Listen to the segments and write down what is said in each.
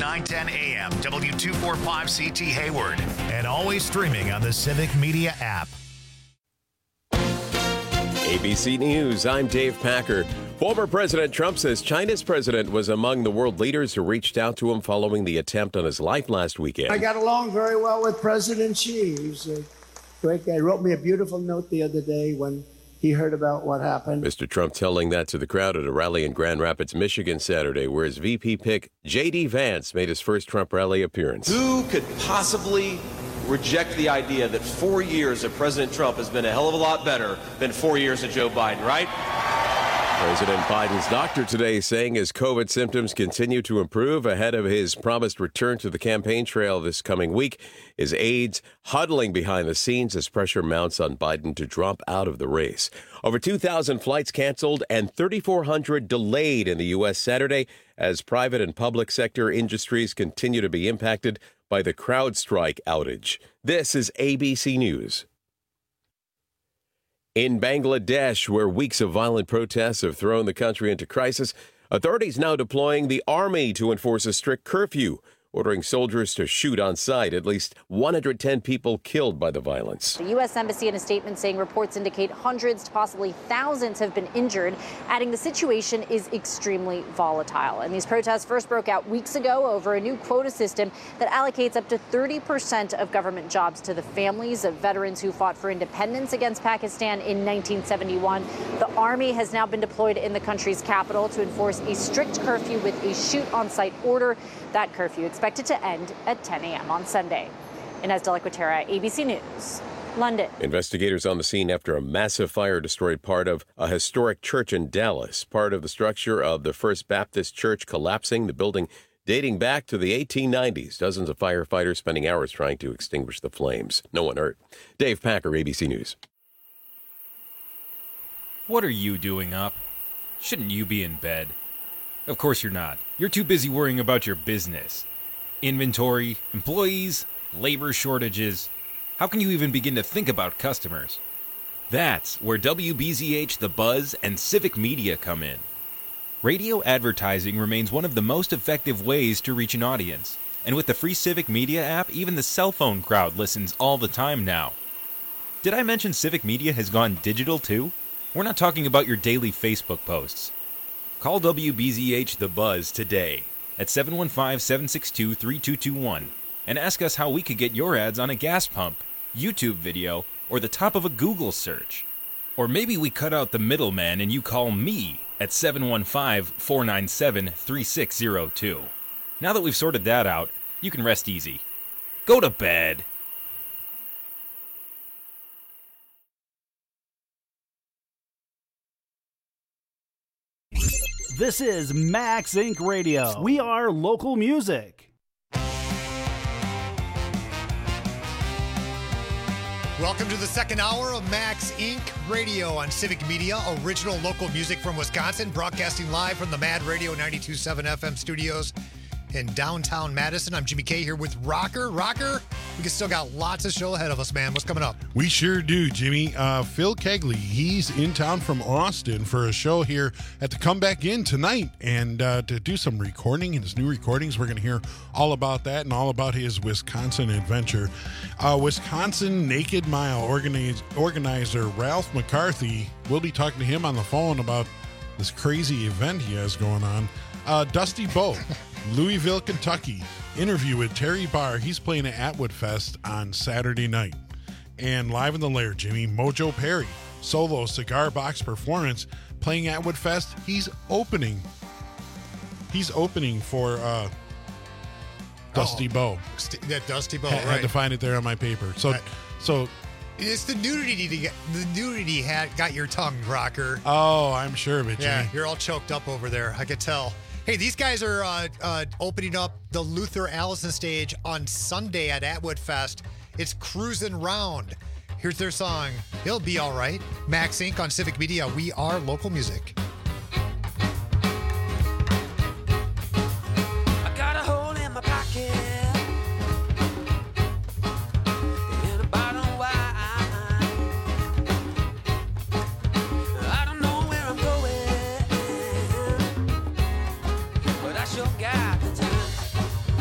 910 AM, W245CT Hayward, and always streaming on the Civic Media app. ABC News, I'm Dave Packer. Former President Trump says China's president was among the world leaders who reached out to him following the attempt on his life last weekend. I got along very well with President Xi. He's a great guy. He wrote me a beautiful note the other day when he heard about what happened. Mr. Trump telling that to the crowd at a rally in Grand Rapids, Michigan Saturday, where his VP pick, J.D. Vance, made his first Trump rally appearance. Who could possibly reject the idea that 4 years of President Trump has been a hell of a lot better than 4 years of Joe Biden, right? President Biden's doctor today saying his COVID symptoms continue to improve ahead of his promised return to the campaign trail this coming week. His aides huddling behind the scenes as pressure mounts on Biden to drop out of the race. Over 2,000 flights canceled and 3,400 delayed in the U.S. Saturday as private and public sector industries continue to be impacted by the CrowdStrike outage. This is ABC News. In Bangladesh, where weeks of violent protests have thrown the country into crisis, authorities now deploying the army to enforce a strict curfew, ordering soldiers to shoot on sight. At least 110 people killed by the violence. The U.S. Embassy in a statement saying reports indicate hundreds to possibly thousands have been injured, adding the situation is extremely volatile. And these protests first broke out weeks ago over a new quota system that allocates up to 30% of government jobs to the families of veterans who fought for independence against Pakistan in 1971. The army has now been deployed in the country's capital to enforce a strict curfew with a shoot-on-sight order. That curfew expected to end at 10 a.m. on Sunday. Inez de la Cuetara, ABC News, London. Investigators on the scene after a massive fire destroyed part of a historic church in Dallas. Part of the structure of the First Baptist Church collapsing, the building dating back to the 1890s. Dozens of firefighters spending hours trying to extinguish the flames. No one hurt. Dave Packer, ABC News. What are you doing up? Shouldn't you be in bed? Of course you're not. You're too busy worrying about your business. Inventory, employees, labor shortages. How can you even begin to think about customers? That's where WBZH, The Buzz, and Civic Media come in. Radio advertising remains one of the most effective ways to reach an audience. And with the free Civic Media app, even the cell phone crowd listens all the time now. Did I mention Civic Media has gone digital too? We're not talking about your daily Facebook posts. Call WBZH The Buzz today at 715-762-3221 and ask us how we could get your ads on a gas pump, YouTube video, or the top of a Google search. Or maybe we cut out the middleman and you call me at 715-497-3602. Now that we've sorted that out, you can rest easy. Go to bed. This is Max Inc. Radio. We are local music. Welcome to the second hour of Max Inc. Radio on Civic Media, original local music from Wisconsin, broadcasting live from the Mad Radio 92.7 FM studios in downtown Madison. I'm Jimmy K here with Rocker. Rocker, we still got lots of show ahead of us, man. What's coming up? We sure do, Jimmy. Phil Kegley, he's in town from Austin for a show here at the Comeback Inn tonight, and to do some recording, his new recordings. We're going to hear all about that and all about his Wisconsin adventure. Wisconsin Naked Mile organizer Ralph McCarthy, we'll be talking to him on the phone about this crazy event he has going on. Dusty Bowe, Louisville, Kentucky. Interview with Terry Barr. He's playing at Atwood Fest on Saturday night. And live in the lair, Jimmy, Mojo Perry, solo cigar box performance playing at Atwood Fest. He's opening for Dusty Bowe. That Dusty Bowe, right. Had to find it there on my paper. So it's the nudity got your tongue, Rocker. Oh, I'm sure of it, Jimmy. Yeah, you're all choked up over there. I could tell. Hey, these guys are opening up the Luther Allison stage on Sunday at Atwood Fest. It's Cruisin' Round. Here's their song, He'll Be All Right. Max Inc. on Civic Media. We are local music. I got a hole in my pocket and a bottle of wine. I don't know where I'm going, but I sure got the time.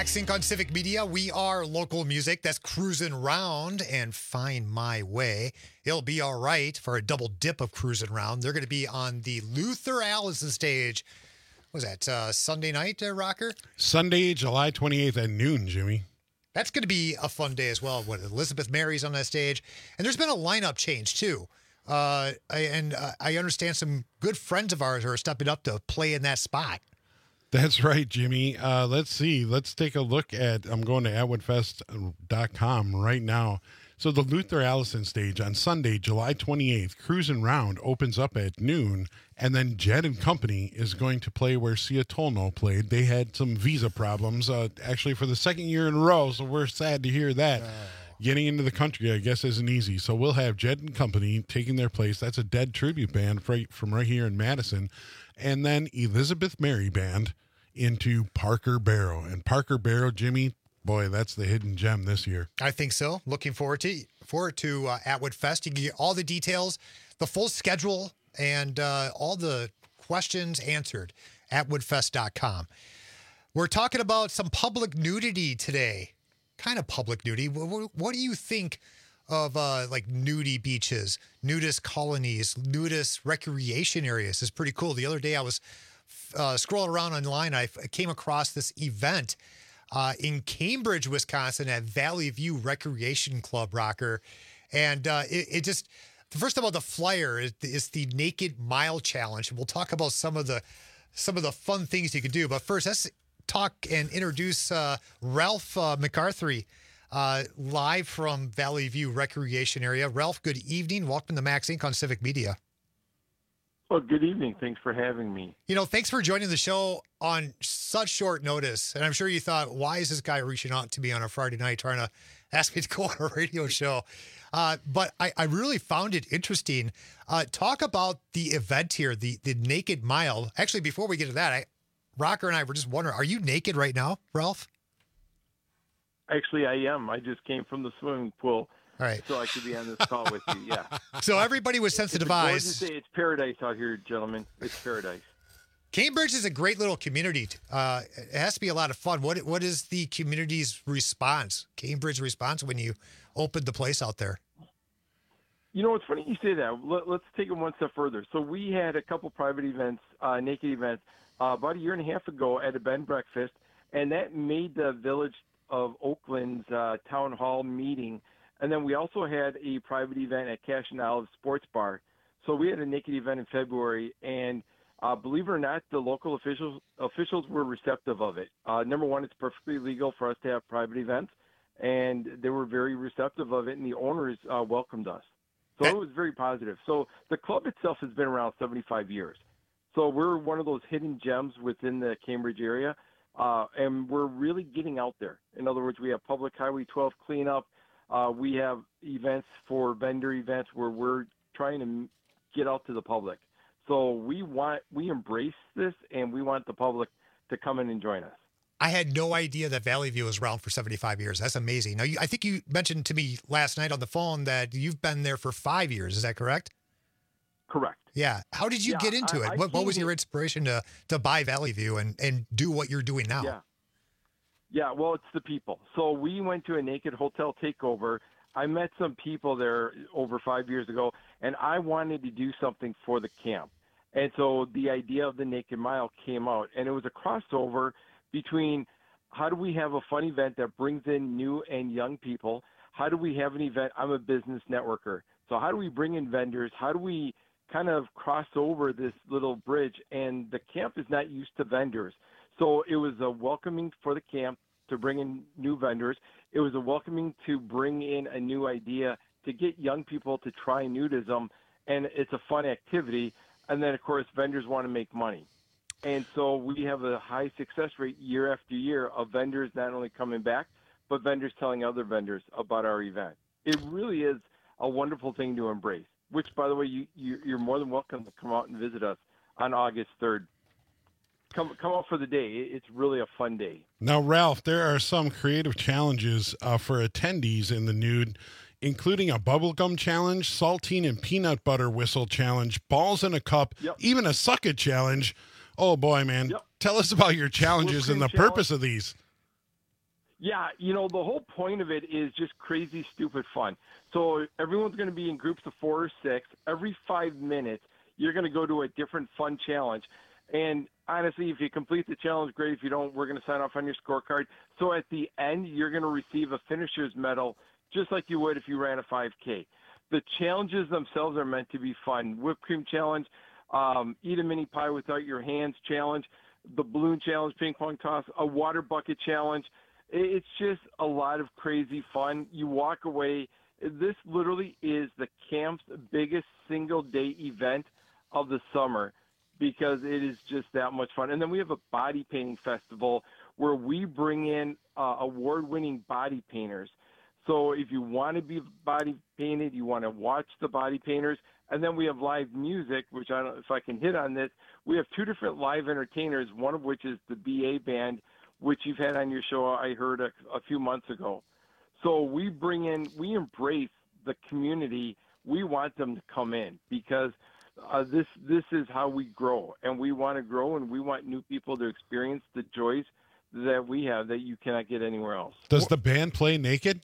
Max Inc. on Civic Media. We are local music. That's Cruisin' Round and Find My Way. It'll be all right for a double dip of Cruisin' Round. They're going to be on the Luther Allison stage. What was that, Sunday night, Rocker? Sunday, July 28th at noon, Jimmy. That's going to be a fun day as well. When Elizabeth Mary's on that stage. And there's been a lineup change, too. I understand some good friends of ours are stepping up to play in that spot. That's right, Jimmy. Let's see. Let's take a look at, I'm going to atwoodfest.com right now. So the Luther Allison stage on Sunday, July 28th, Cruisin' Round opens up at noon, and then Jed and Company is going to play where Sia Tolno played. They had some visa problems, actually for the second year in a row, so we're sad to hear that. Getting into the country, I guess, isn't easy. So we'll have Jed and Company taking their place. That's a Dead tribute band from right here in Madison. And then Elizabeth Mary Band into Parker Barrow. And Parker Barrow, Jimmy, boy, that's the hidden gem this year. I think so. Looking forward to Atwood Fest. You can get all the details, the full schedule, and all the questions answered at atwoodfest.com. We're talking about some public nudity today. Kind of public nudity. What do you think of like nudie beaches, nudist colonies, nudist recreation areas? It's pretty cool. The other day I was scrolling around online. I came across this event in Cambridge, Wisconsin at Valley View Recreation Club, Rocker. And it just, first of all, the flyer is the Naked Mile Challenge. We'll talk about some of the fun things you can do. But first, let's talk and introduce Ralph McCarthy live from Valley View Recreation Area. Ralph, good evening. Welcome to Max Inc. on Civic Media. Well, good evening. Thanks for having me. Thanks for joining the show on such short notice. And I'm sure you thought, why is this guy reaching out to me on a Friday night trying to ask me to go on a radio show? But I really found it interesting. Talk about the event here, the Naked Mile. Actually, before we get to that, Rocker and I were just wondering, are you naked right now, Ralph? Actually, I am. I just came from the swimming pool. All right. So I could be on this call with you, yeah. So everybody was sensitized. It's paradise out here, gentlemen. It's paradise. Cambridge is a great little community. It has to be a lot of fun. What is the community's response, Cambridge response, when you opened the place out there? It's funny you say that. Let's take it one step further. So we had a couple private events, naked events, about a year and a half ago at a bed and breakfast, and that made the Village of Oakland's town hall meeting. And then we also had a private event at Cash and Olive Sports Bar. So we had a naked event in February, and believe it or not, the local officials were receptive of it. Number one, it's perfectly legal for us to have private events, and they were very receptive of it, and the owners welcomed us. So it was very positive. So the club itself has been around 75 years. So we're one of those hidden gems within the Cambridge area, and we're really getting out there. In other words, we have Public Highway 12 cleanup. We have events for vendor events where we're trying to get out to the public. So we embrace this, and we want the public to come in and join us. I had no idea that Valley View was around for 75 years. That's amazing. Now, I think you mentioned to me last night on the phone that you've been there for 5 years. Is that correct? Correct. Yeah. How did you get into it? What was your inspiration to buy Valley View and do what you're doing now? Yeah, well, it's the people. So we went to a naked hotel takeover. I met some people there over 5 years ago, and I wanted to do something for the camp. And so the idea of the Naked Mile came out, and it was a crossover between how do we have a fun event that brings in new and young people? How do we have an event? I'm a business networker. So how do we bring in vendors? How do we kind of cross over this little bridge? And the camp is not used to vendors. So it was a welcoming for the camp to bring in new vendors. It was a welcoming to bring in a new idea to get young people to try nudism. And it's a fun activity. And then, of course, vendors want to make money. And so we have a high success rate year after year of vendors not only coming back, but vendors telling other vendors about our event. It really is a wonderful thing to embrace, which, by the way, you're more than welcome to come out and visit us on August 3rd. Come out for the day. It's really a fun day. Now, Ralph, there are some creative challenges for attendees in the nude, including a bubblegum challenge, saltine and peanut butter whistle challenge, balls in a cup, even a suck it challenge. Oh, boy, man. Tell us about your challenges and the purpose of these. Yeah, you know, the whole point of it is just crazy, stupid fun. So everyone's going to be in groups of 4 or 6. Every 5 minutes, you're going to go to a different fun challenge. And honestly, if you complete the challenge, great. If you don't, we're going to sign off on your scorecard. So at the end, you're going to receive a finisher's medal just like you would if you ran a 5K. The challenges themselves are meant to be fun. Whipped cream challenge, eat a mini pie without your hands challenge, the balloon challenge, ping pong toss, a water bucket challenge. It's just a lot of crazy fun. You walk away. This literally is the camp's biggest single-day event of the summer because it is just that much fun. And then we have a body painting festival where we bring in award-winning body painters. So if you want to be body painted, you want to watch the body painters, and then we have live music, which I don't know if I can hit on this. We have 2 different live entertainers, one of which is the BA Band, which you've had on your show, I heard a few months ago. So we embrace the community. We want them to come in because this is how we grow, and we want to grow, and we want new people to experience the joys that we have that you cannot get anywhere else. Does the band play naked?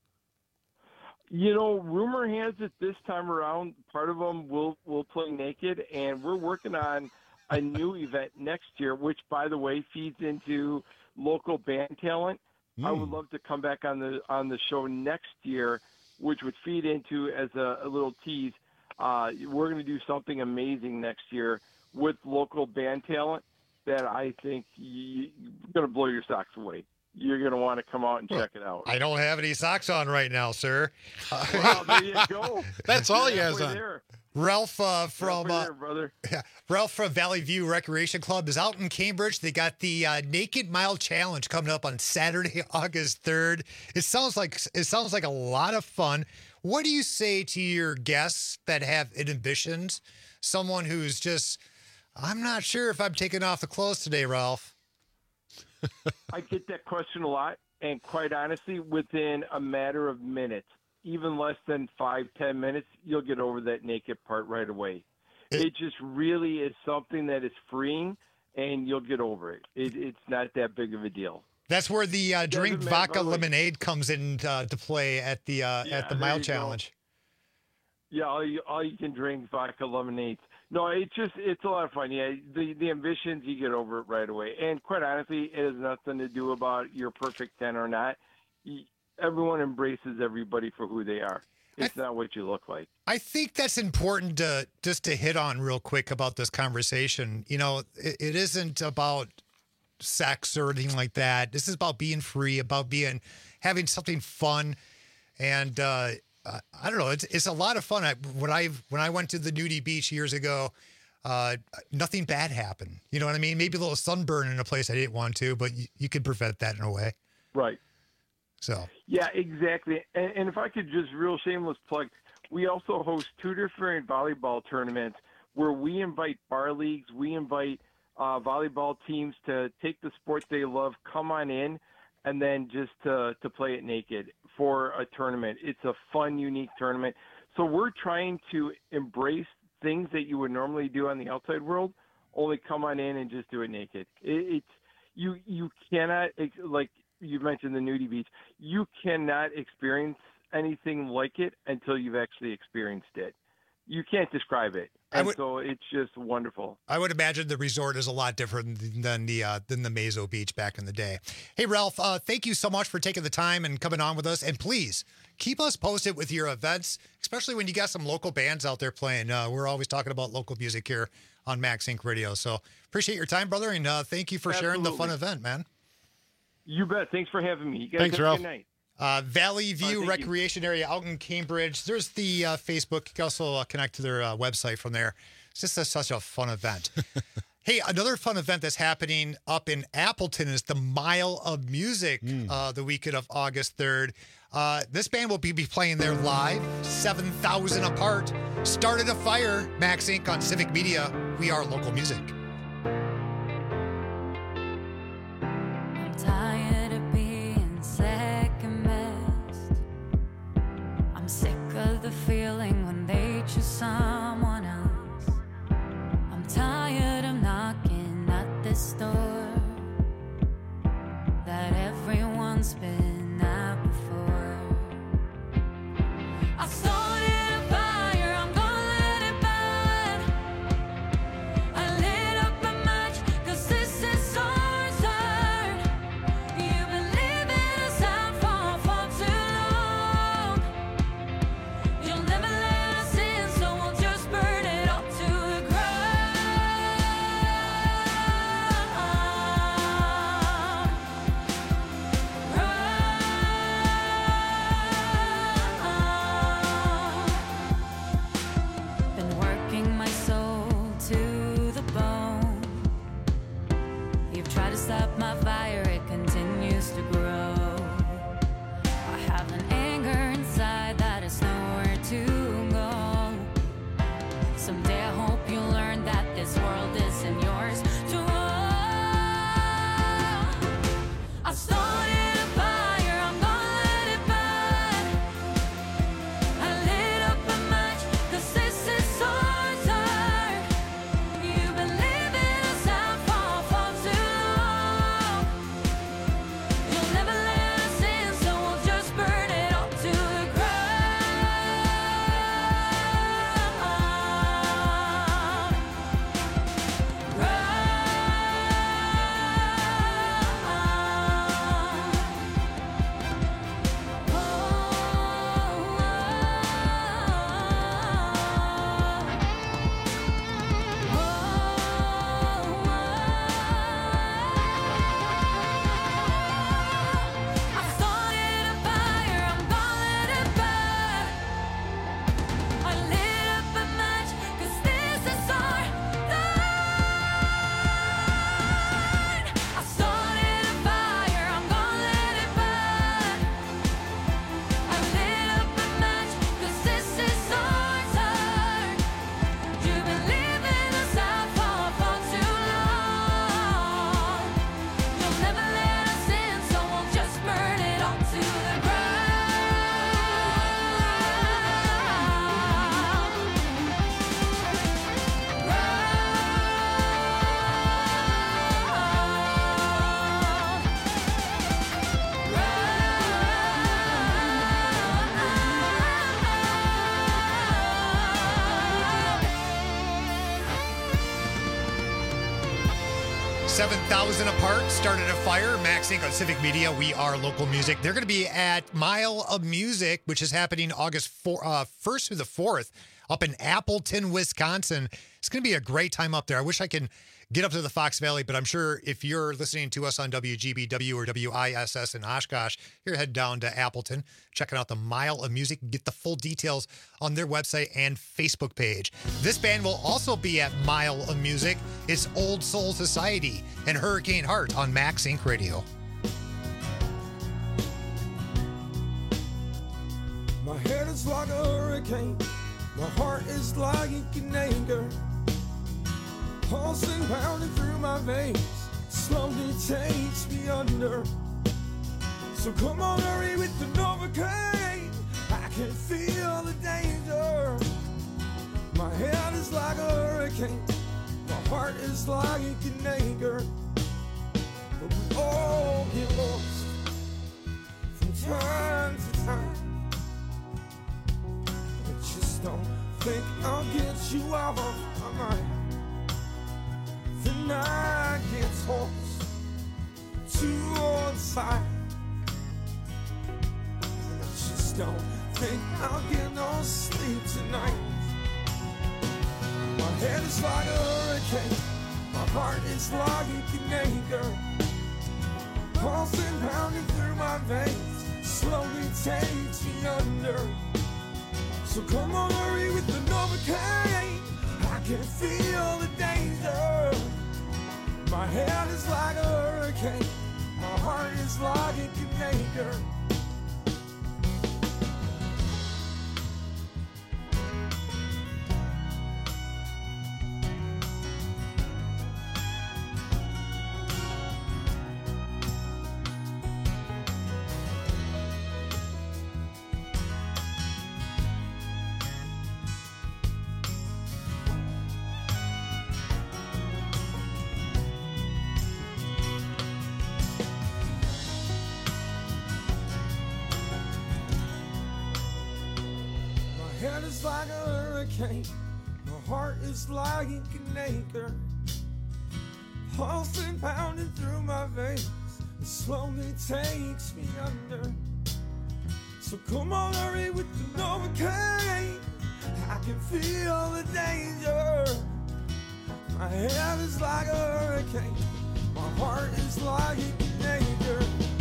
You know, rumor has it this time around, part of them will play naked, and we're working on a new event next year, which, by the way, feeds into local band talent. I would love to come back on the show next year, which would feed into, as a little tease, we're going to do something amazing next year with local band talent that I think you're going to blow your socks away. You're going to want to come out and check it out. I don't have any socks on right now, sir. Well, there you go. That's all he has on. There. Ralph from brother. Ralph from Valley View Recreation Club is out in Cambridge. They got the Naked Mile Challenge coming up on Saturday, August 3rd. It sounds like a lot of fun. What do you say to your guests that have inhibitions? Someone who's just, I'm not sure if I'm taking off the clothes today, Ralph. I get that question a lot, and quite honestly, within a matter of minutes, even less than 5-10 minutes, you'll get over that naked part right away. It just really is something that is freeing, and you'll get over it. It's not that big of a deal. That's where the drink vodka lemonade comes into to play at the Mile Challenge. Yeah, all you can drink vodka lemonade. No, it's a lot of fun. Yeah, the ambitions, you get over it right away. And quite honestly, it has nothing to do about your perfect 10 or not. Everyone embraces everybody for who they are. It's not what you look like. I think that's important to hit on real quick about this conversation. You know, it isn't about sex or anything like that. This is about being free, about having something fun. And I don't know, it's a lot of fun. When I went to the nudie beach years ago, nothing bad happened. You know what I mean? Maybe a little sunburn in a place I didn't want to, but you could prevent that in a way. Right. So. Yeah, exactly. And if I could just real shameless plug, we also host 2 different volleyball tournaments where we invite bar leagues, we invite volleyball teams to take the sport they love, come on in, and then just to play it naked for a tournament. It's a fun, unique tournament. So we're trying to embrace things that you would normally do on the outside world, only come on in and just do it naked. You cannot, like you mentioned the nudie beach, you cannot experience anything like it until you've actually experienced it. You can't describe it. So it's just wonderful. I would imagine the resort is a lot different than the Mazo Beach back in the day. Hey, Ralph, thank you so much for taking the time and coming on with us. And please keep us posted with your events, especially when you got some local bands out there playing. We're always talking about local music here on Max Inc. Radio. So appreciate your time, brother, and thank you for sharing the fun event, man. You bet. Thanks for having me. You guys Thanks, have Ralph. a good night. Valley View Recreation Area out in Cambridge. There's the Facebook. You can also connect to their website from there. It's just such a fun event. Hey, another fun event that's happening up in Appleton is the Mile of Music the weekend of August 3rd. This band will be playing there live, 7,000 apart. Started a fire, Max Inc. on Civic Media. We are local music. I'm tired of being second best. I'm sick of the feeling when they choose someone else. I'm tired of knocking at this door that everyone town's been at before. I started a fire, I'm gonna let it burn. I lit up a match, 'cause this is our turn. You've been living us out for far too long. You'll never let us in, so we'll just burn it all to the ground. Been working my soul to the bone. You've tried to stop my fire, it continues to grow. I have an anger inside that is nowhere to go. Someday I hope you learn that this world isn't yours to own. I started a fire, I'm gonna let it burn. I lit up a match, 'cause this is our turn. You've been living us out for far too long. You'll never let us in, so we'll just burn it all to the I started a fire, I'm gonna let it burn. I lit up a match, 'cause this is our turn. I started a fire, I'm gonna let it burn. I lit up a match, 'cause this is our turn. You've been living us out for far too long. You'll never let us in, so we'll just burn it all to the ground. 7,000 Apart started a fire. Max Inc. on Civic Media. We are local music. They're going to be at Mile of Music, which is happening August 1st through the 4th up in Appleton, Wisconsin. It's going to be a great time up there. I wish I can get up to the Fox Valley, but I'm sure if you're listening to us on WGBW or WISS in Oshkosh, you're head down to Appleton, checking out the Mile of Music. Get the full details on their website and Facebook page. This band will also be at Mile of Music. It's Old Soul Society and Hurricane Heart on Max Inc. Radio. My head is like a hurricane, my heart is like an anger, pulsing, pounding through my veins, slowly takes me under. So come on, hurry with the Novocaine, I can feel the danger. My head is like a hurricane, my heart is like an anger, but we all get lost from time to time. Don't think I'll get you out of my mind. The night gets hoarse to one side, and I just don't think I'll get no sleep tonight. My head is like a hurricane, my heart is like an anger, pulsing, pounding through my veins, slowly takes me under. So come on, hurry with the Novocaine, I can feel the danger. My head is like a hurricane, my heart is like a anger. head is like a hurricane. My heart is like an anchor. Pulsing, pounding through my veins. It slowly takes me under. So come on, hurry with the Novocaine. I can feel the danger. My head is like a hurricane. My heart is like an anchor.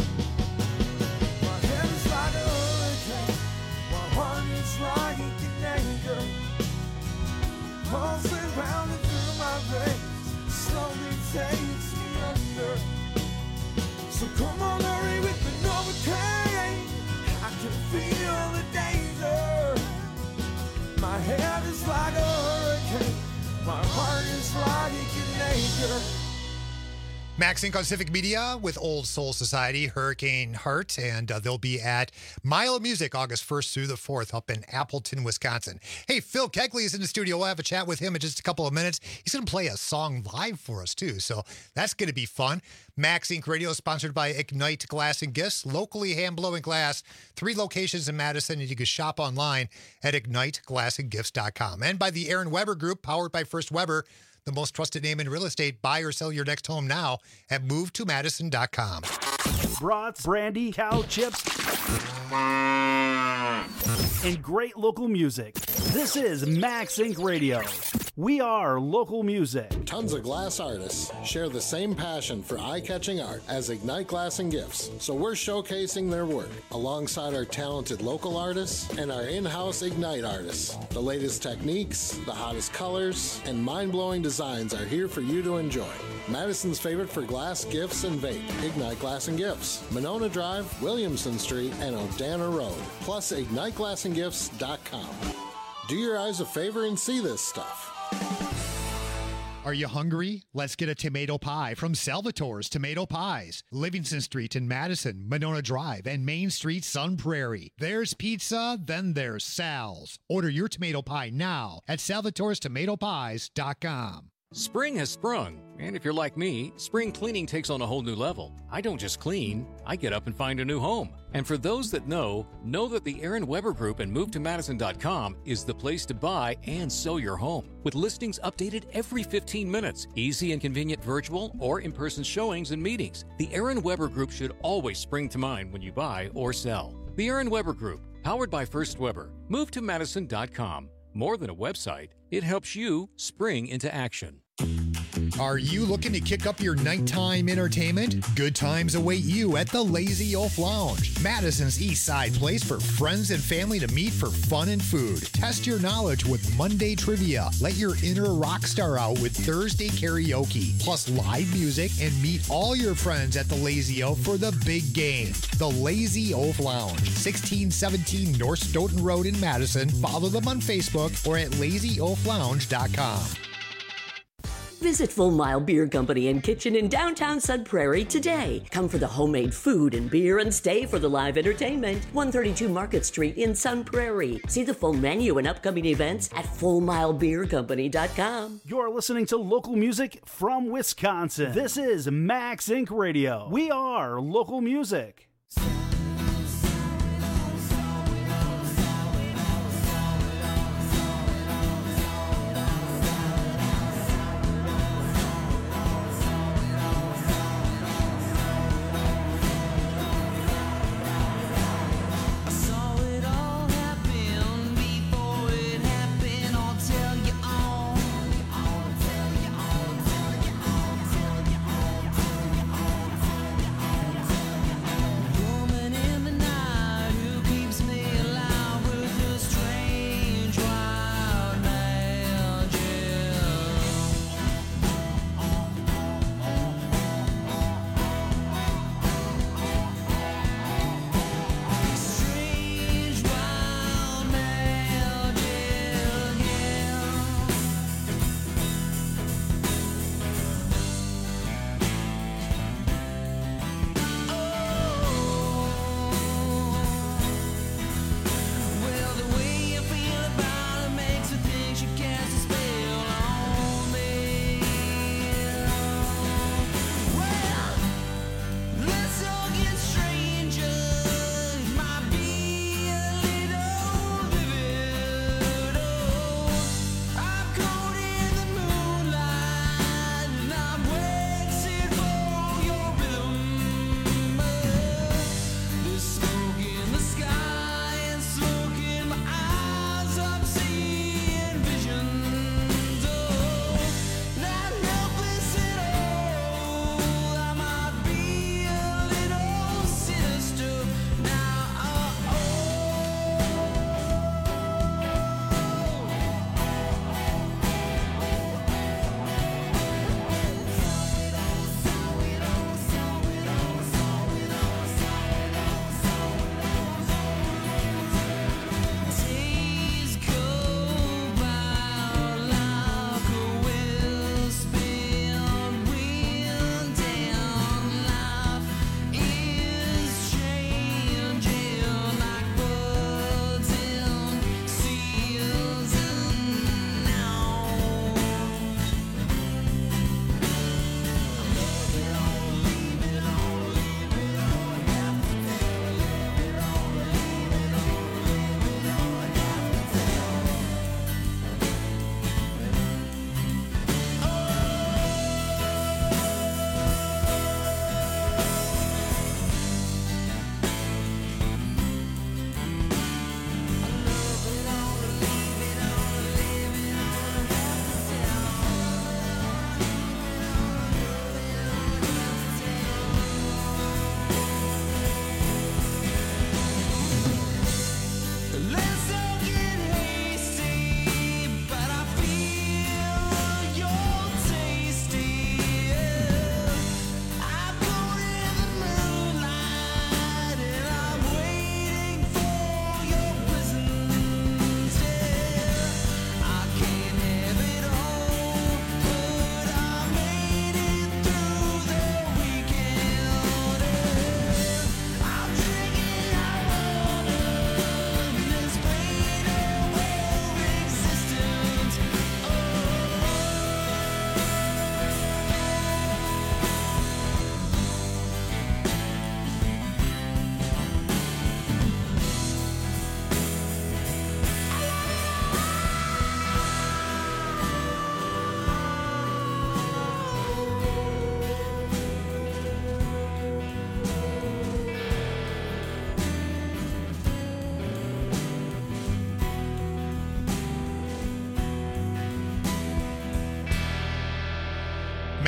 My head is like a hurricane. My heart is like an anchor. Pulsing, pounding through my veins. Slowly takes me under. So come on, hurry with the Novocaine. I can feel the danger. My head is like a hurricane. My heart is like an anchor. Max Inc. on Civic Media with Old Soul Society, Hurricane Heart, and they'll be at Mile of Music August 1st through the 4th up in Appleton, Wisconsin. Hey, Phil Kegley is in the studio. We'll have a chat with him in just a couple of minutes. He's going to play a song live for us, too, so that's going to be fun. Max Inc. Radio is sponsored by Ignite Glass and Gifts, locally hand-blowing glass, 3 locations in Madison, and you can shop online at igniteglassandgifts.com. And by the Aaron Weber Group, powered by First Weber, the most trusted name in real estate. Buy or sell your next home now at movetomadison.com. Brats, brandy, cow chips, and great local music. This is Max Inc. Radio. We are local music. Tons of glass artists share the same passion for eye-catching art as Ignite Glass and Gifts, so we're showcasing their work alongside our talented local artists and our in-house Ignite artists. The latest techniques, the hottest colors, and mind-blowing designs are here for you to enjoy. Madison's favorite for glass, gifts, and vape, Ignite Glass and Gifts, Monona Drive, Williamson Street, and Odana Road, plus IgniteGlassandGifts.com. Do your eyes a favor and see this stuff. Are you hungry? Let's get a tomato pie from Salvatore's Tomato Pies. Livingston Street in Madison, Monona Drive, and Main Street, Sun Prairie. There's pizza, then there's Sal's. Order your tomato pie now at salvatorestomatopies.com. Spring has sprung, and if you're like me, spring cleaning takes on a whole new level. I don't just clean, I get up and find a new home. And for those that know that the Aaron Weber Group and MoveToMadison.com is the place to buy and sell your home. With listings updated every 15 minutes, easy and convenient virtual or in-person showings and meetings, the Aaron Weber Group should always spring to mind when you buy or sell. The Aaron Weber Group, powered by First Weber, MoveToMadison.com. More than a website, it helps you spring into action. Are you looking to kick up your nighttime entertainment? Good times await you at the Lazy Oaf Lounge, Madison's East Side place for friends and family to meet for fun and food. Test your knowledge with Monday trivia. Let your inner rock star out with Thursday karaoke, plus live music, and meet all your friends at the Lazy Oaf for the big game. The Lazy Oaf Lounge, 1617 North Stoughton Road in Madison. Follow them on Facebook or at lazyoaflounge.com. Visit Full Mile Beer Company and Kitchen in downtown Sun Prairie today. Come for the homemade food and beer and stay for the live entertainment. 132 Market Street in Sun Prairie. See the full menu and upcoming events at FullMileBeerCompany.com. You're listening to local music from Wisconsin. This is Max Inc. Radio. We are local music. Woman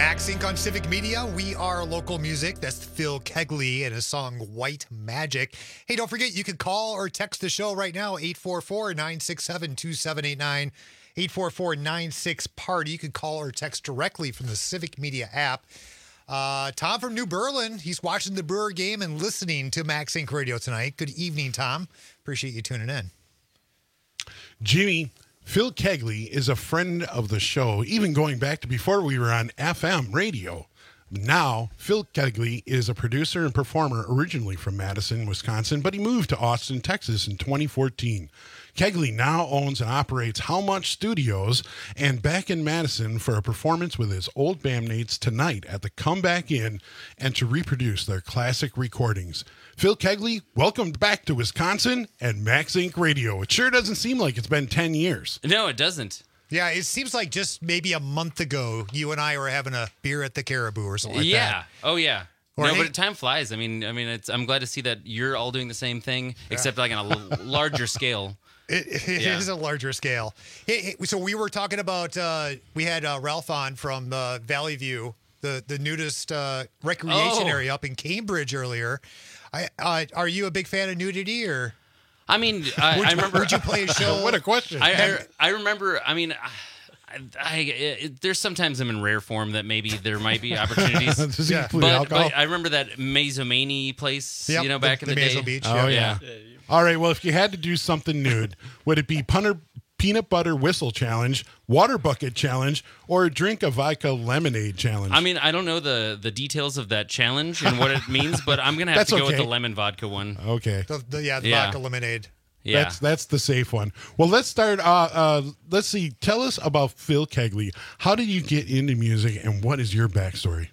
Max Inc. on Civic Media. We are local music. That's Phil Kegley and his song White Magic. Hey, don't forget, you can call or text the show right now, 844-967-2789, 844-96-PARTY. You can call or text directly from the Civic Media app. Tom from New Berlin, he's watching the Brewer game and listening to Max Inc. Radio tonight. Good evening, Tom. Appreciate you tuning in. Jimmy, Phil Kegley is a friend of the show, even going back to before we were on FM radio. Now, Phil Kegley is a producer and performer originally from Madison, Wisconsin, but he moved to Austin, Texas in 2014. Kegley now owns and operates How Much Studios and back in Madison for a performance with his old bandmates tonight at the Comeback Inn and to reproduce their classic recordings. Phil Kegley, welcome back to Wisconsin and Max Inc. Radio. It sure doesn't seem like it's been 10 years. No, it doesn't. Yeah, it seems like just maybe a month ago, you and I were having a beer at the Caribou or something like that. Yeah. Oh, yeah. Or But time flies. I mean, I'm glad to see that you're all doing the same thing, except like on a larger scale. It is a larger scale. Hey, so we were talking about, we had Ralph on from Valley View, the nudist recreation area up in Cambridge earlier. Are you a big fan of nudity or? I mean, I remember. Would you play a show? What a question. I remember, I mean, there's sometimes I'm in rare form that maybe there might be opportunities. But I remember that Mazomani place, back in the day. Mazo Beach. Oh, yeah. All right, well, if you had to do something nude, would it be peanut butter whistle challenge, water bucket challenge, or drink a vodka lemonade challenge? I mean, I don't know the details of that challenge and what it means, but I'm going to have to go with the lemon vodka one. Okay. The vodka lemonade. Yeah. That's the safe one. Well, let's start. Let's see. Tell us about Phil Kegley. How did you get into music, and what is your backstory?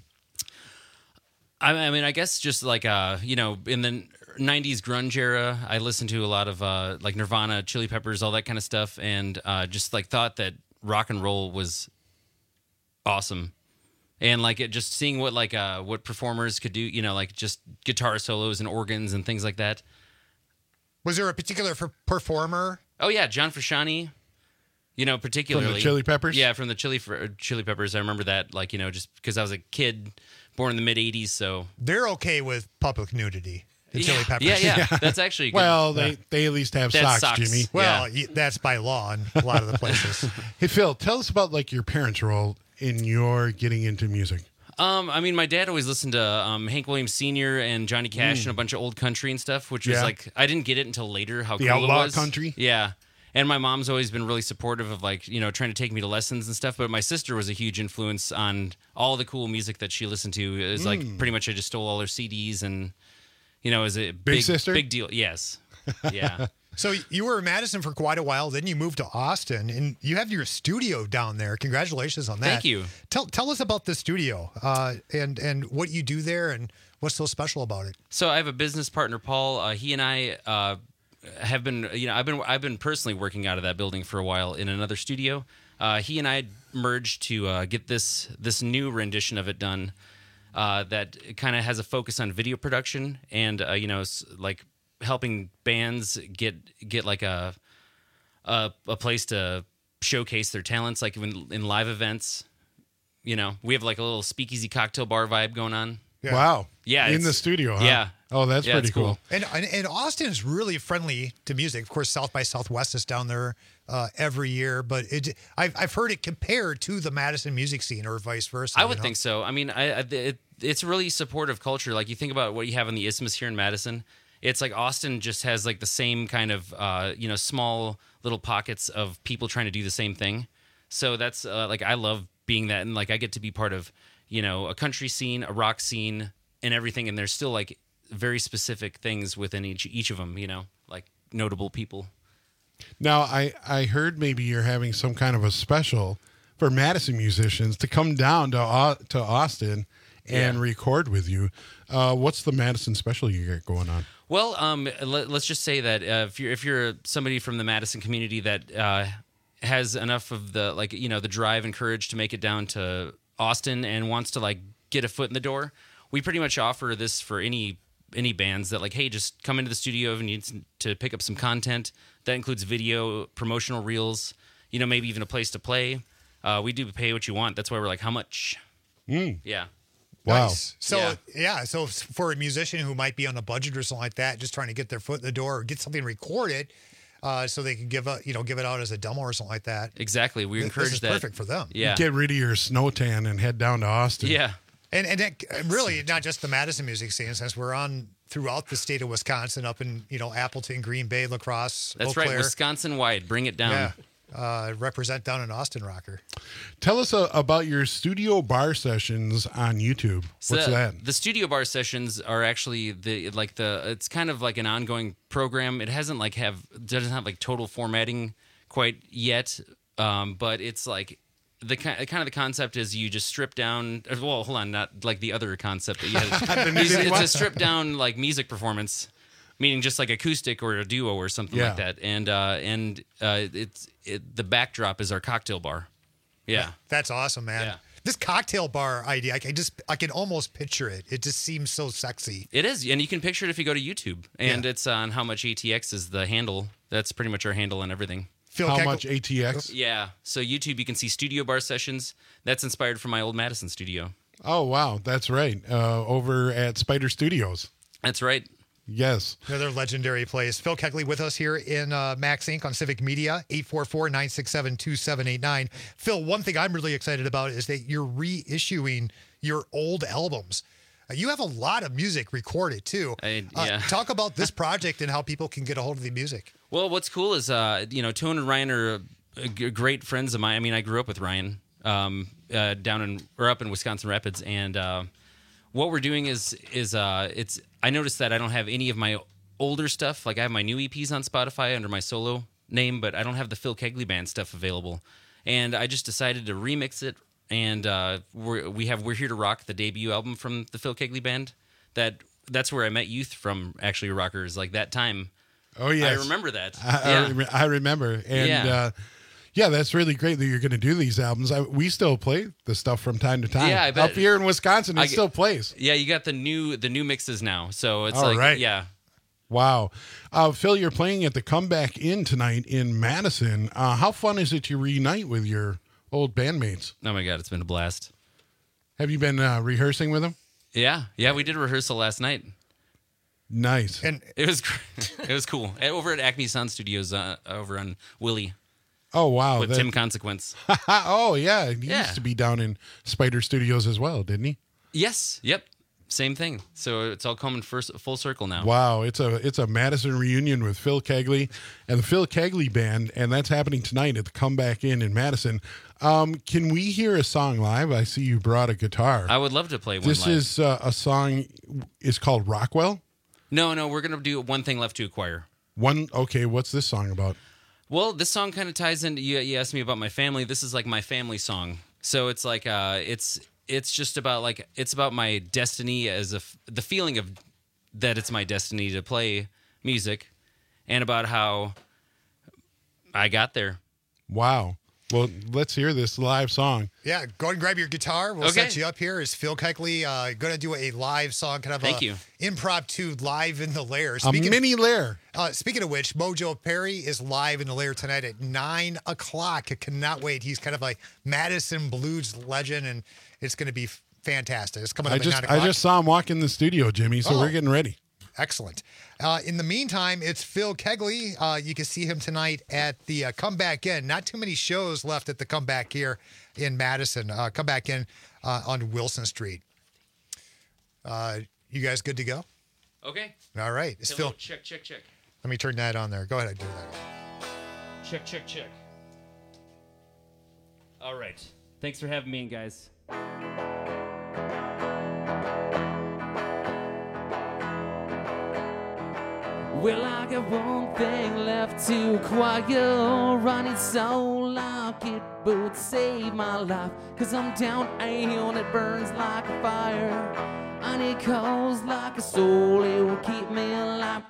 I mean, I guess just like in the 90s grunge era, I listened to a lot of like Nirvana, Chili Peppers, all that kind of stuff, and just like thought that rock and roll was awesome. And like it, just seeing what performers could do, like just guitar solos and organs and things like that. Was there a particular performer? Oh yeah, John Frusciante. Particularly from the Chili Peppers. Yeah, from the Chili Peppers. I remember that, just because I was a kid born in the mid '80s. So they're okay with public nudity. The Chili Peppers. Yeah. That's actually good. Well, they at least have socks, Jimmy. Well, that's by law in a lot of the places. Hey, Phil, tell us about your parents' role in your getting into music. I mean, my dad always listened to Hank Williams Sr. and Johnny Cash and a bunch of old country and stuff, which was I didn't get it until later how the cool outlaw it was. Country. Yeah. And my mom's always been really supportive of trying to take me to lessons and stuff. But my sister was a huge influence on all the cool music that she listened to. It was pretty much I just stole all her CDs and, it was a big sister? Big deal. Yes. Yeah. So you were in Madison for quite a while. Then you moved to Austin, and you have your studio down there. Congratulations on that. Thank you. Tell us about the studio and what you do there and what's so special about it. So I have a business partner, Paul. He and I have been, I've been personally working out of that building for a while in another studio. He and I merged to get this new rendition of it done that kind of has a focus on video production and like helping bands get like a place to showcase their talents, like in live events. We have like a little speakeasy cocktail bar vibe going on. Yeah. Wow. Yeah. In the studio, huh? Yeah. Oh, that's pretty cool. And Austin is really friendly to music. Of course, South by Southwest is down there every year, but I've heard it compared to the Madison music scene or vice versa. I would think so. I mean, it's really supportive culture. Like you think about what you have in the Isthmus here in Madison. It's like Austin just has like the same kind of small little pockets of people trying to do the same thing. So that's like I love being that, and like I get to be part of a country scene, a rock scene, and everything. And there's still like very specific things within each of them. Like notable people. Now I heard maybe you're having some kind of a special for Madison musicians to come down to Austin and record with you. What's the Madison special you got going on? Well, let's just say that if you're somebody from the Madison community that has enough of the the drive and courage to make it down to Austin and wants to like get a foot in the door, we pretty much offer this for any bands that like, hey, just come into the studio if you need to pick up some content. That includes video, promotional reels, maybe even a place to play. We do pay what you want. That's why we're like, how much? Yeah. Wow. Nice. So so for a musician who might be on a budget or something like that, just trying to get their foot in the door or get something recorded, so they can give it out as a demo or something like that. Exactly. We encourage this is that. perfect for them. Yeah. Get rid of your snow tan and head down to Austin. Yeah. And it, really not just the Madison music scene, since we're on throughout the state of Wisconsin, up in Appleton, Green Bay, La Crosse, That's Eau right. Claire. Wisconsin wide. Bring it down. Yeah. Represent down in Austin, Rocker. Tell us about your studio bar sessions on YouTube. So What's that? The studio bar sessions are actually it's kind of like an ongoing program. It doesn't have like total formatting quite yet, but it's like the concept is you just strip down. Well, hold on, not like the other concept that you had. It's a strip down like music performance. Meaning just like acoustic or a duo or something like that, and the backdrop is our cocktail bar. Yeah, That's awesome, man. Yeah. This cocktail bar idea, I can almost picture it. It just seems so sexy. It is, and you can picture it if you go to YouTube, and it's on How Much ATX is the handle. That's pretty much our handle and everything. How Much ATX? Yeah, so YouTube, you can see studio bar sessions. That's inspired from my old Madison studio. Oh wow, that's right. Over at Spider Studios. That's right. Yes. Another legendary place. Phil Kegley with us here in Max Inc. on Civic Media, 844-967-2789. Phil, one thing I'm really excited about is that you're reissuing your old albums. You have a lot of music recorded, too. Talk about this project and how people can get a hold of the music. Well, what's cool is, Tone and Ryan are great friends of mine. I mean, I grew up with Ryan up in Wisconsin Rapids, and what we're doing is I noticed that I don't have any of my older stuff. Like I have my new EPs on Spotify under my solo name, but I don't have the Phil Kegley Band stuff available. And I just decided to remix it. And We're Here to Rock, the debut album from the Phil Kegley Band. That's where I met Youth from, actually, rockers, like that time. Oh, yes. I remember that. I remember. And that's really great that you're going to do these albums. We still play the stuff from time to time. Yeah, I bet. Up here in Wisconsin, it still plays. Yeah, you got the new mixes now. So it's right. Yeah. Wow. Phil, you're playing at the Comeback Inn tonight in Madison. How fun is it to reunite with your old bandmates? Oh, my God, it's been a blast. Have you been rehearsing with them? Yeah, we did rehearsal last night. Nice. And it was cool. Over at Acme Sound Studios over on Willie. Oh, wow. With Tim Consequence. Oh, yeah. He used to be down in Spider Studios as well, didn't he? Yes. Yep. Same thing. So it's all coming full circle now. Wow. It's a Madison reunion with Phil Kegley and the Phil Kegley Band, and that's happening tonight at the Comeback Inn in Madison. Can we hear a song live? I see you brought a guitar. I would love to play one live. This is a song. It's called Rockwell? No. We're going to do One Thing Left to Acquire. Okay, what's this song about? Well, this song kind of ties into, you asked me about my family. This is like my family song. So it's like, it's just about like, it's about my destiny the feeling of that it's my destiny to play music and about how I got there. Wow. Well, let's hear this live song. Yeah, go ahead and grab your guitar. We'll set you up here. Is Phil Kegley going to do a live song, kind of impromptu live in the Lair. Mini Lair. Speaking of which, Mojo Perry is live in the Lair tonight at 9 o'clock. I cannot wait. He's kind of like Madison blues legend, and it's going to be fantastic. It's coming up at 9 o'clock. I just saw him walk in the studio, Jimmy, so we're getting ready. Excellent. In the meantime, it's Phil Kegley. You can see him tonight at the Comeback Inn. Not too many shows left at the Comeback here in Madison. Comeback Inn on Wilson Street. You guys good to go? Okay. All right. It's Phil. Check. Let me turn that on there. Go ahead and do that. Check. All right. Thanks for having me in, guys. Well, I got one thing left to acquire. Running so like it would save my life. Cause I'm down and it burns like a fire. And it calls like a soul, it will keep me alive.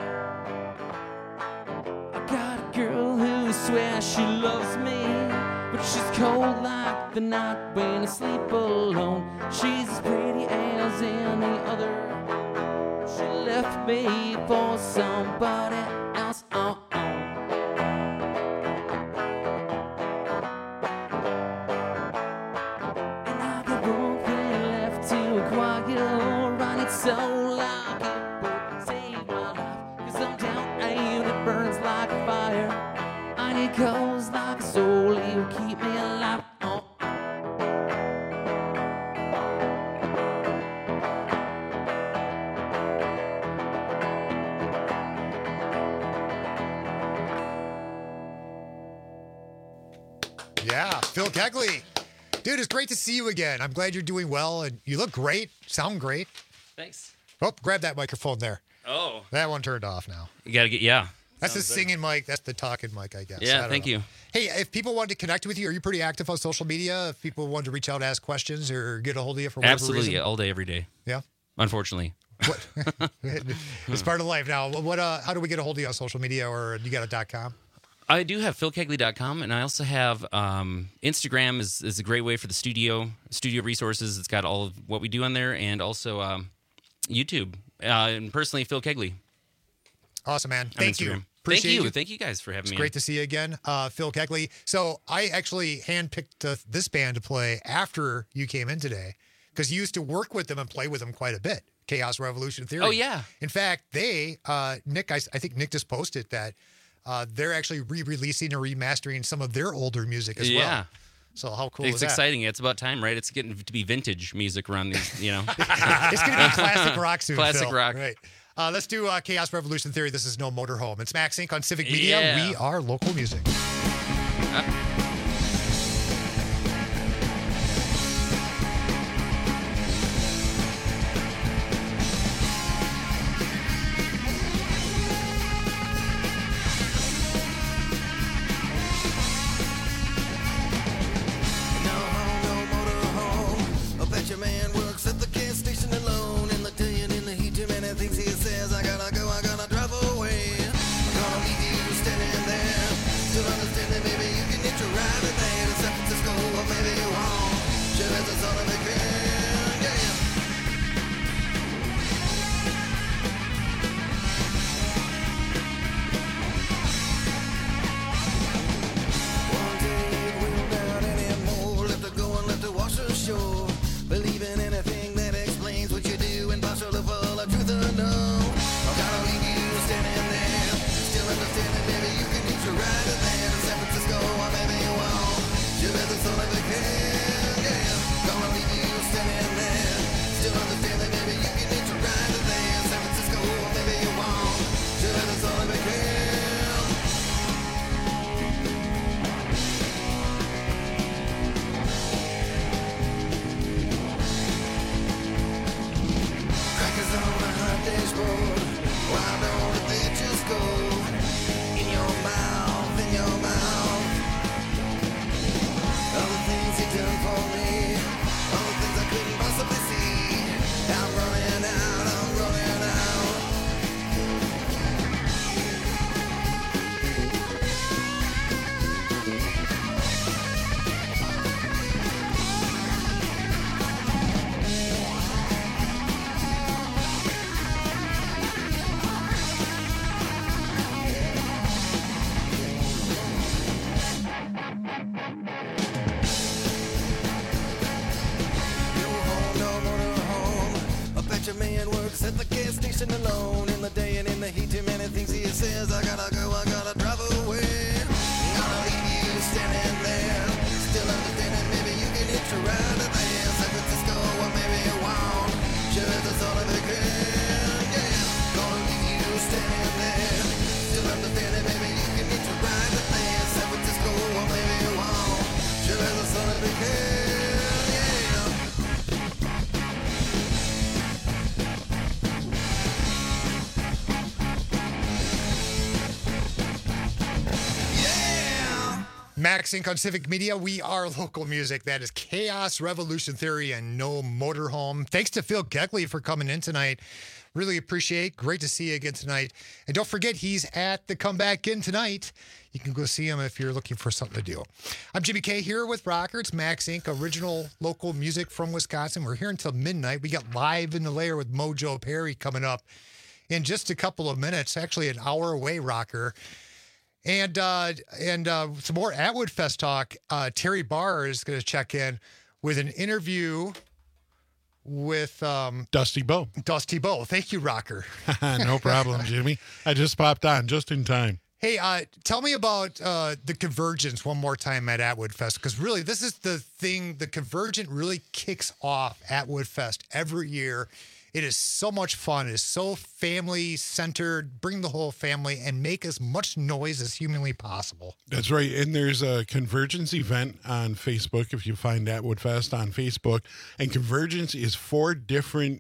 Swear she loves me, but she's cold like the night when I sleep alone. She's as pretty as any other. She left me for somebody else. Oh, oh. And I got one thing left to acquire. I need so like it would save my life. 'Cause I'm down and it burns like a fire. I need coals like a soul, you keep me alive. Oh. Yeah, Phil Kegley. Dude, it's great to see you again. I'm glad you're doing well, and you look great. Sound great. Thanks. Oh, grab that microphone there. Oh. That one turned off now. You gotta get, yeah. That's the singing mic. That's the talking mic, I guess. I Yeah, don't thank know. you. Hey, if people wanted to connect with you, are you pretty active on social media? If people wanted to reach out, ask questions, or get a hold of you for whatever Absolutely, reason? all day, every day. Yeah? Unfortunately. It's part of life now. What? How do we get a hold of you on social media, or you got a .com? I do have philkegley.com, and I also have Instagram is a great way for the studio resources. It's got all of what we do on there, and also YouTube. And personally, Phil Kegley. Awesome, man. on Thank you. Instagram. Appreciate Thank you. you. Thank you guys for having It's me. great to see you again, Phil Kegley. So I actually handpicked this band to play after you came in today because you used to work with them and play with them quite a bit. Chaos Revolution Theory. Oh, yeah. In fact, they, Nick, I think Nick just posted that they're actually re-releasing or remastering some of their older music as well. Yeah. So how cool It's is that? exciting. It's about time, right? It's getting to be vintage music around these, you know. It's going to be classic rock soon, Classic Phil. rock. Right. Let's do Chaos Revolution Theory. This is No Motorhome. It's Max Inc. on Civic Media. Yeah. We are local music. I bet your man works at the gas station alone. In the day and in the heat, too many things he says. I gotta go, I gotta drive away. I'm gonna leave you standing there. Still understanding, maybe you can hitch a ride in there to San Francisco, or maybe you won't. Sure as the son of a gun, yeah. One day it went down anymore. Left to go and left to wash ashore. Believe in anything that explains what you do, impartial or full of truth or no. I'm gonna leave you standing there, still understanding. Maybe you can hitch a ride in there to San Francisco, or maybe you won't. Sure as the son of a gun, yeah. Gonna leave you standing there, still understanding. Maybe you can hitch a ride in there, San Francisco, or maybe you won't. Sure as the son of a gun. Crackers on the hot dashboard. Why don't they just go in your mouth, in your mouth? All the things you done for me, all the things I couldn't possibly see. I'm running out, I'm running out. I bet your man works at the gas station alone. In the day and in the heat, too many things he says. I gotta go, I gotta drive away. Gonna leave you standing there, still understanding. Maybe you can hitch a ride to there, San Francisco, or maybe you won't. Sure as the son of a gun, yeah. Gonna leave you standing there, still understanding. Maybe you can hitch a ride to there, San Francisco, or maybe you won't. Sure as the son of a gun, yeah. Max Inc. on Civic Media. We are local music. That is Chaos Revolution Theory and No Motorhome. Thanks to Phil Kegley for coming in tonight. Really appreciate. Great to see you again tonight. And don't forget, he's at the Comeback In tonight. You can go see him if you're looking for something to do. I'm Jimmy K here with Rocker. It's Max Inc., original local music from Wisconsin. We're here until midnight. We got Live in the Lair with Mojo Perry coming up in just a couple of minutes, actually an hour away, Rocker. And some more Atwood Fest talk. Terry Barr is going to check in with an interview with Dusty Bo. Dusty Bo. Thank you, Rocker. No problem, Jimmy. I just popped on just in time. Hey, tell me about the Convergence one more time at Atwood Fest, because really this is the thing. The Convergent really kicks off Atwood Fest every year. It is so much fun. It is so family-centered. Bring the whole family and make as much noise as humanly possible. That's right. And there's a Convergence event on Facebook if you find Atwood Fest on Facebook. And Convergence is 4 different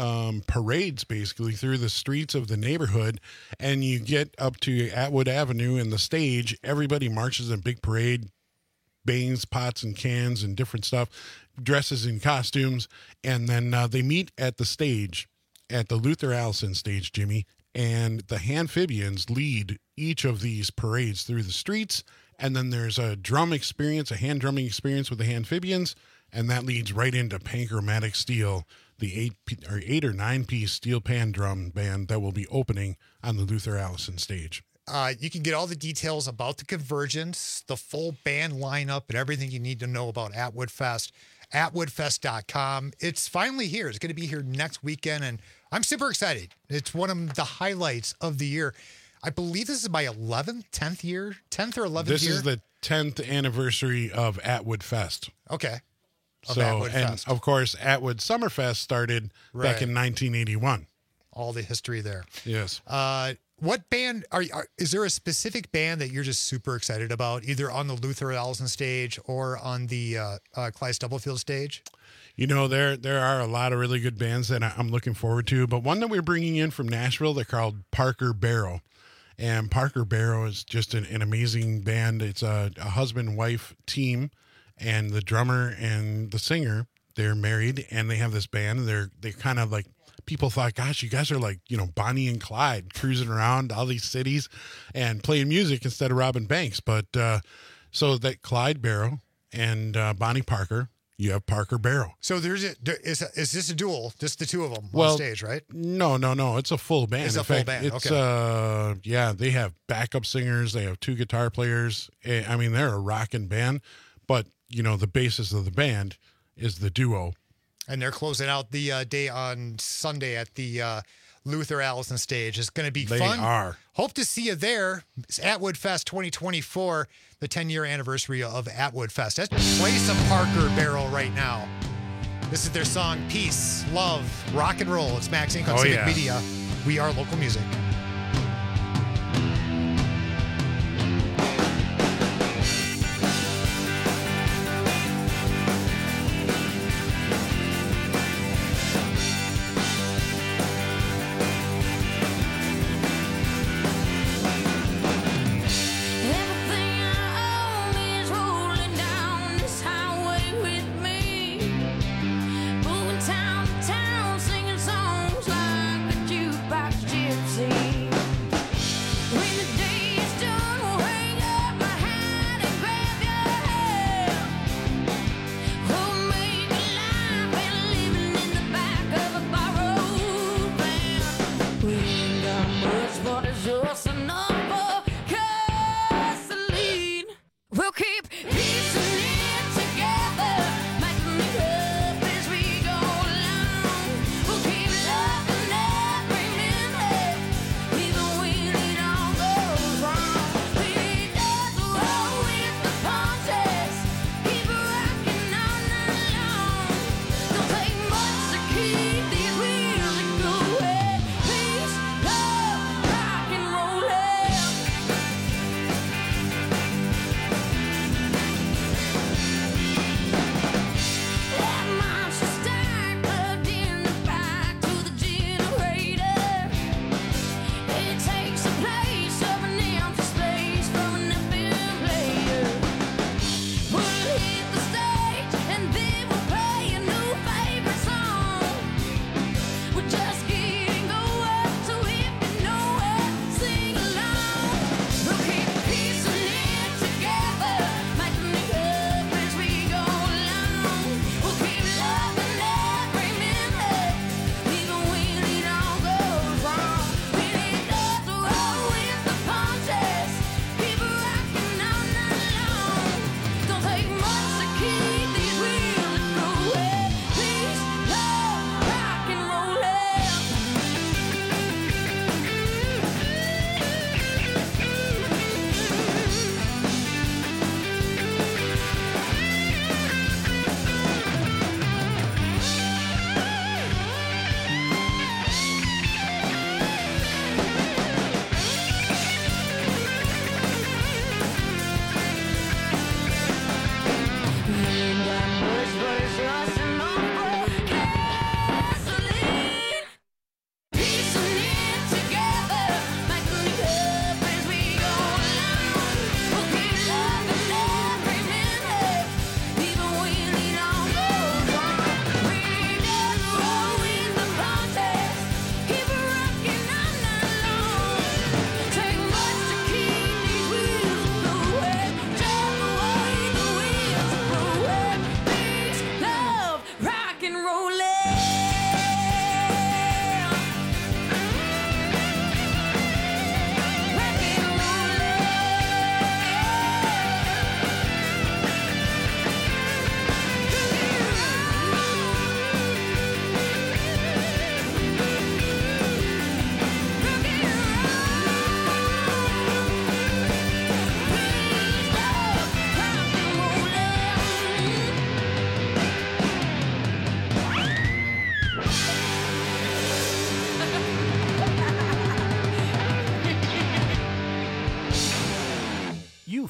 parades basically through the streets of the neighborhood. And you get up to Atwood Avenue and the stage. Everybody marches in a big parade, bangs, pots, and cans and different stuff, dresses in costumes, and then they meet at the stage, at the Luther Allison stage, Jimmy, and the Handphibians lead each of these parades through the streets, and then there's a drum experience, a hand drumming experience with the Handphibians, and that leads right into Panchromatic Steel, the 8 or 9 piece steel pan drum band that will be opening on the Luther Allison stage. You can get all the details about the Convergence, the full band lineup, and everything you need to know about Atwood Fest, atwoodfest.com. It's finally here. It's going to be here next weekend, and I'm super excited. It's one of the highlights of the year. I believe this is my 10th year, 10th or 11th year. This is the 10th anniversary of Atwood Fest. Okay. Of So, Atwood and Fest. of course, Atwood Summerfest started back in 1981. All the history there. Yes. What band is there a specific band that you're just super excited about, either on the Luther Allison stage or on the Clyde Stubblefield stage? You know, there are a lot of really good bands that I'm looking forward to, but one that we're bringing in from Nashville, they're called Parker Barrow. And Parker Barrow is just an amazing band. It's a husband-wife team, and the drummer and the singer, they're married, and they have this band. And they're kind of like, people thought, gosh, you guys are like, Bonnie and Clyde cruising around all these cities and playing music instead of robbing banks. But so that Clyde Barrow and Bonnie Parker, you have Parker Barrow. So is this a duel? Just the two of them Well, on stage, right? No. It's a full band. It's In a full fact, band, It's, okay. yeah, they have backup singers. They have 2 guitar players. I mean, they're a rocking band. But, the basis of the band is the duo. And they're closing out the day on Sunday at the Luther Allison stage. It's going to be They fun. are. Hope to see you there. It's Atwood Fest 2024, the 10-year anniversary of Atwood Fest. Let's play some Parker Barrow right now. This is their song, Peace, Love, Rock and Roll. It's Max Inc. on Oh, Civic yeah. Media. We are local music. Everything I own is rolling down this highway with me. Moving town to town, singing songs like a jukebox gypsy.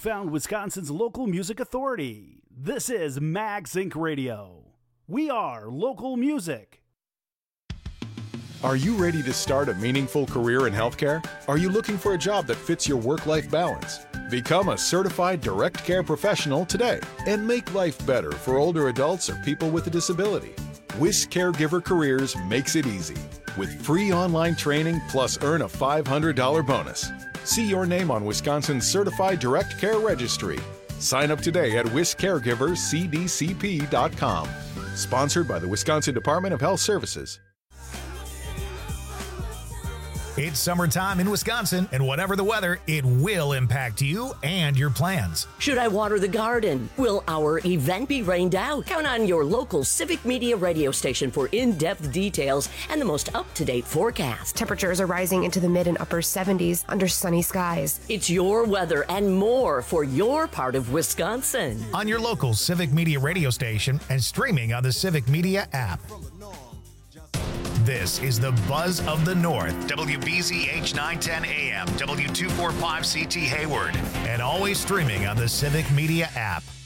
found Wisconsin's local music authority. This is Max Inc. Radio. We are local music. Are you ready to start a meaningful career in healthcare? Are you looking for a job that fits your work-life balance? Become a certified direct care professional today and make life better for older adults or people with a disability. WIS Caregiver Careers makes it easy with free online training plus earn a $500 bonus. See your name on Wisconsin's Certified Direct Care Registry. Sign up today at wiscaregivercdcp.com. Sponsored by the Wisconsin Department of Health Services. It's summertime in Wisconsin, and whatever the weather, it will impact you and your plans. Should I water the garden? Will our event be rained out? Count on your local Civic Media radio station for in-depth details and the most up-to-date forecast. Temperatures are rising into the mid and upper 70s under sunny skies. It's your weather and more for your part of Wisconsin. On your local Civic Media radio station and streaming on the Civic Media app. This is the Buzz of the North, WBZH 910 AM, W245CT Hayward, and always streaming on the Civic Media app.